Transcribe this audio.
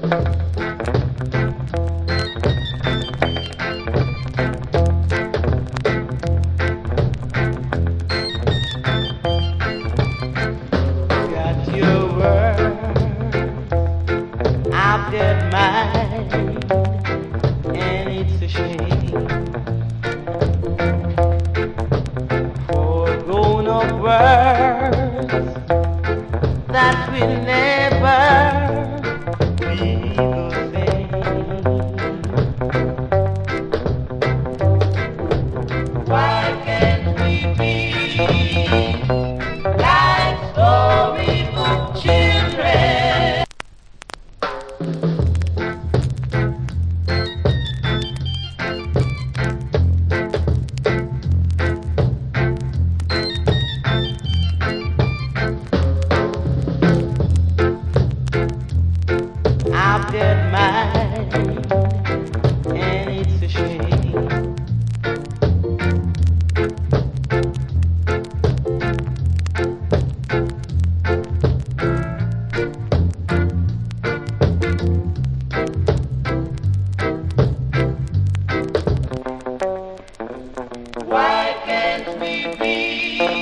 Got your word, I've got mine, and it's a shame for grown-up words that will never be the same. Why can't we be like storybook children? I've got mine, and it's a shame. Why can't we be